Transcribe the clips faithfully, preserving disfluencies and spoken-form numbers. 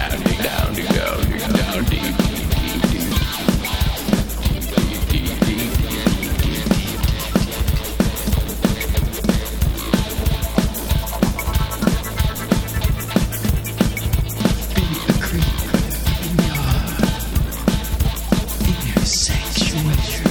down, dig down, dig down, dig down, dig deep, deep, deep, deep, deep, deep, deep, deep. Be the creeper in your, in your sanctuary.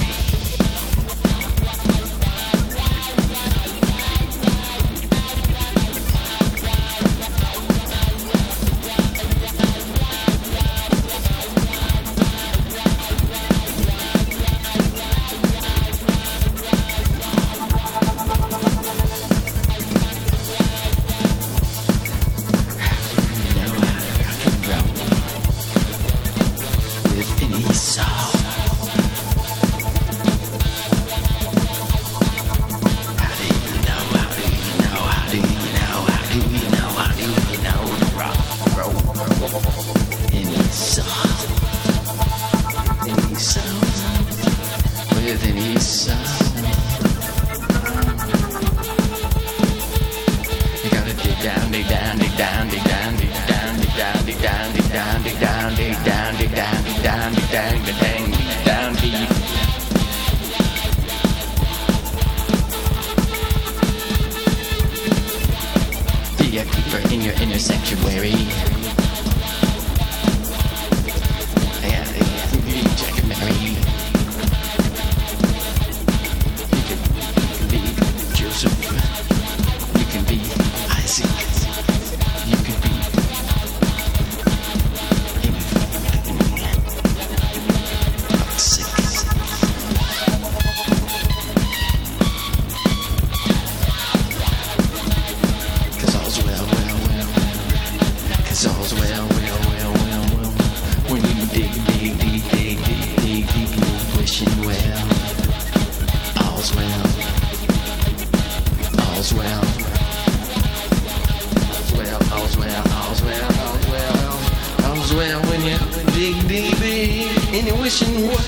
In your inner sanctuary. Yeah, Jack and Mary. You can, you can be Joseph. You can be Isaac. You can be sick. Cause all's well, well, well. Cause all's well, well, well, well, well. When you dig, dig, dig, dig, dig, dig, dig, you're wishing well. All's well. All's well. All's well, all's well, all's well, all's well. All's well when you dig, dig, dig, and you're wishing well.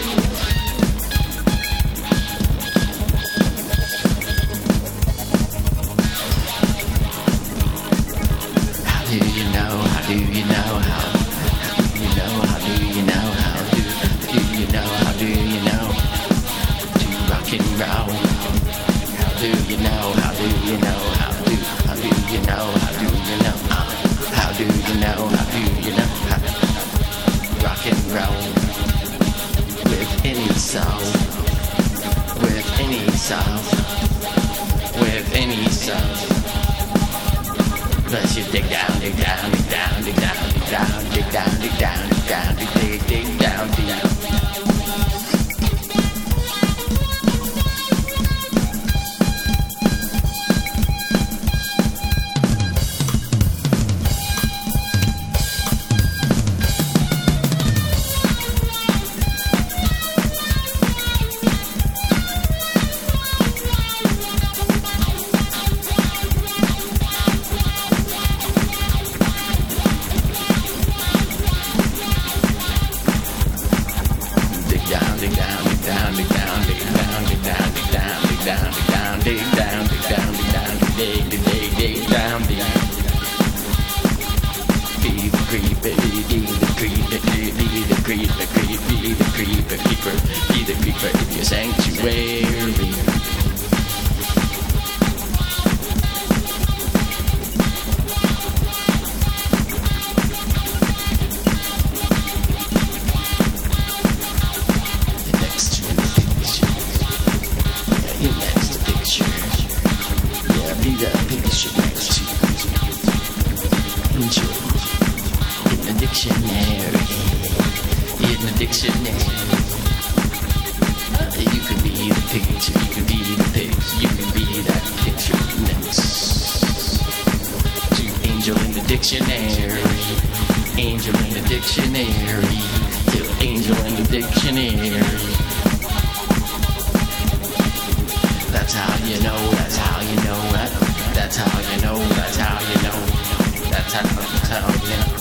How do you know, how do you know, how, how do you know, how do you know, how do, do you know, how do you know, to rock and roll. How do you know, how do you know, how do, how do you know, how do you know, uh, how do you know, how do you know, how, rock and roll, with any soul, with any soul, with any soul. Plus you dig down, dig down, dig down, dig down, dig down, dig down, dig down, dig down, dig dig dig down, dig down. Sanctuary. Dictionary, in the dictionary. You can be the picture, you can be the picture, you can be that picture next to angel in the dictionary, angel in the dictionary, to angel in the dictionary. That's how you know, that's how you know, that, that's how you know, that's how you know, that's how, that's how you know.